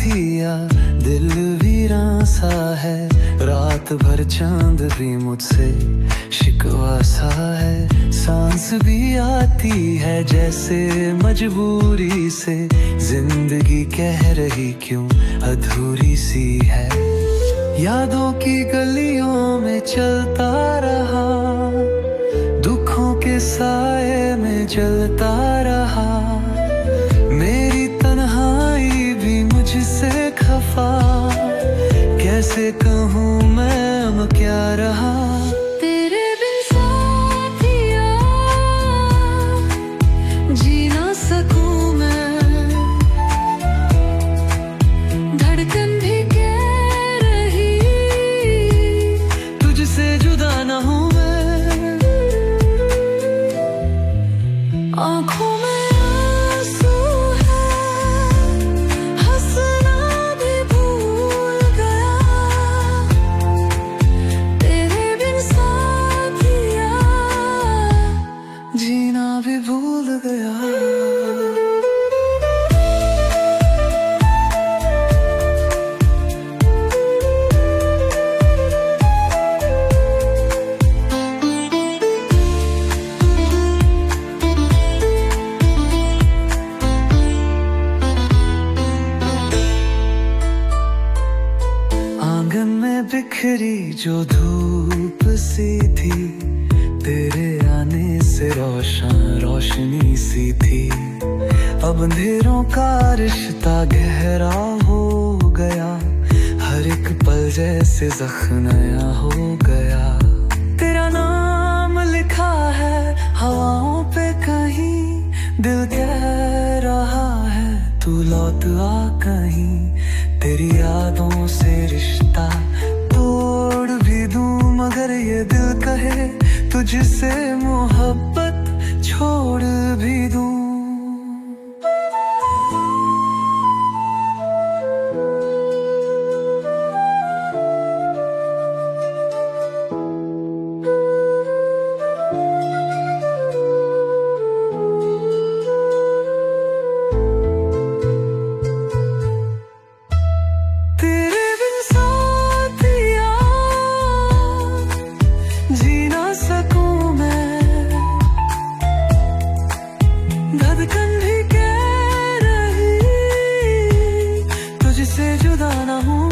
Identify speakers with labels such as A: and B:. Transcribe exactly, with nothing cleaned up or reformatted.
A: साथिया दिल वीरान सा है, रात भर चांद भी मुझसे शिकवा सा है। सांस भी आती है जैसे मजबूरी से, जिंदगी कह रही क्यों अधूरी सी है। यादों की गलियों में चलता रहा, दुखों के साए में जलता रहा। मेरी तन्हाई भी मुझसे खफा, कैसे कहूँ मैं अब क्या रहा।
B: तेरे बिन साथिया जी ना सकूं मैं, धड़कन भी कह रही
A: तुझसे जुदा न हूँ मैं।
B: आँखों में आंसू है, हंसना भी भूल गया। तेरे बिन साथिया
A: जीना भी भूल गया। आंगन में बिखरी जो धूप सी थी, तेरे आने से रोशन रोशनी सी थी। अब अंधेरों का रिश्ता गहरा हो गया, हर एक पल जैसे जख्म नया हो गया। तेरा नाम लिखा है हवाओं पे कहीं, दिल कह रहा है तू लौट आ कहीं। तेरी यादों से रिश्ता तोड़ भी दूं, मगर ये दिल कहे तुझसे मोहब्बत छोड़ भी दूं। तेरे बिन साथिया जी ना सकूं मैं, धड़कन भी कह रही तुझसे जुदा ना हूँ।